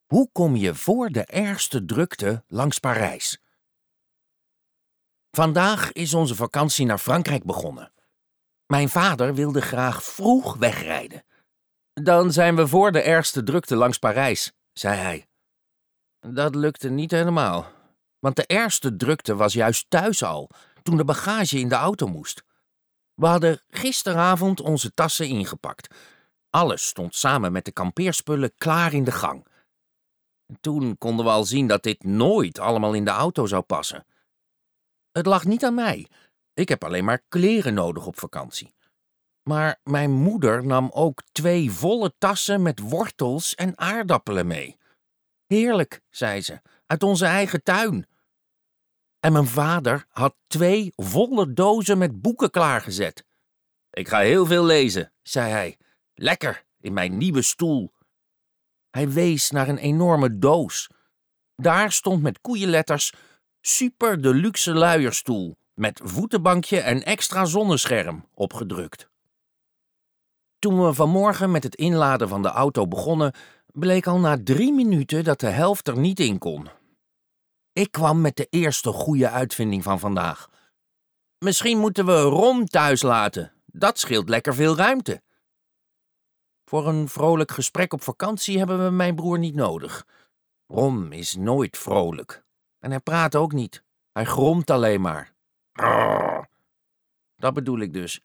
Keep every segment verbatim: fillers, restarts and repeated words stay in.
Hoe kom je voor de ergste drukte langs Parijs? Vandaag is onze vakantie naar Frankrijk begonnen. Mijn vader wilde graag vroeg wegrijden. Dan zijn we voor de ergste drukte langs Parijs, zei hij. Dat lukte niet helemaal, want de ergste drukte was juist thuis al, toen de bagage in de auto moest. We hadden gisteravond onze tassen ingepakt. Alles stond samen met de kampeerspullen klaar in de gang. Toen konden we al zien dat dit nooit allemaal in de auto zou passen. Het lag niet aan mij. Ik heb alleen maar kleren nodig op vakantie. Maar mijn moeder nam ook twee volle tassen met wortels en aardappelen mee. Heerlijk, zei ze, uit onze eigen tuin. En mijn vader had twee volle dozen met boeken klaargezet. Ik ga heel veel lezen, zei hij. Lekker, in mijn nieuwe stoel. Hij wees naar een enorme doos. Daar stond met koeienletters Super de luxe luierstoel met voetenbankje en extra zonnescherm opgedrukt. Toen we vanmorgen met het inladen van de auto begonnen, bleek al na drie minuten dat de helft er niet in kon. Ik kwam met de eerste goede uitvinding van vandaag. Misschien moeten we Ron thuis laten. Dat scheelt lekker veel ruimte. Voor een vrolijk gesprek op vakantie hebben we mijn broer niet nodig. Ron is nooit vrolijk. En hij praat ook niet. Hij gromt alleen maar. Rrr. Dat bedoel ik dus.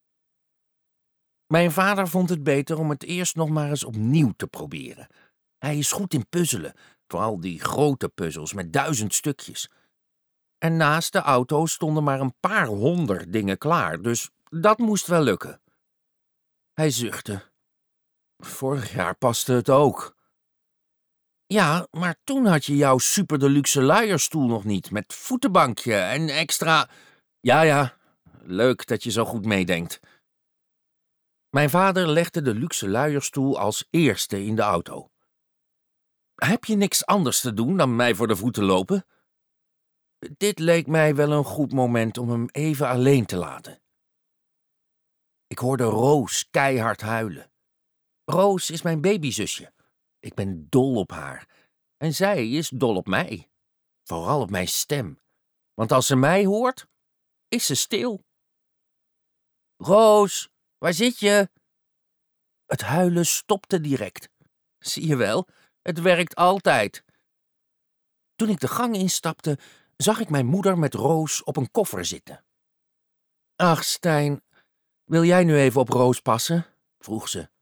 Mijn vader vond het beter om het eerst nog maar eens opnieuw te proberen. Hij is goed in puzzelen, vooral die grote puzzels met duizend stukjes. En naast de auto stonden maar een paar honderd dingen klaar, dus dat moest wel lukken. Hij zuchtte. Vorig jaar paste het ook. Ja, maar toen had je jouw super deluxe luierstoel nog niet, met voetenbankje en extra... Ja, ja, leuk dat je zo goed meedenkt. Mijn vader legde de luxe luierstoel als eerste in de auto. Heb je niks anders te doen dan mij voor de voeten lopen? Dit leek mij wel een goed moment om hem even alleen te laten. Ik hoorde Roos keihard huilen. Roos is mijn babyzusje. Ik ben dol op haar. En zij is dol op mij. Vooral op mijn stem. Want als ze mij hoort, is ze stil. Roos, waar zit je? Het huilen stopte direct. Zie je wel, het werkt altijd. Toen ik de gang instapte, zag ik mijn moeder met Roos op een koffer zitten. Ach, Stijn, wil jij nu even op Roos passen? Vroeg ze.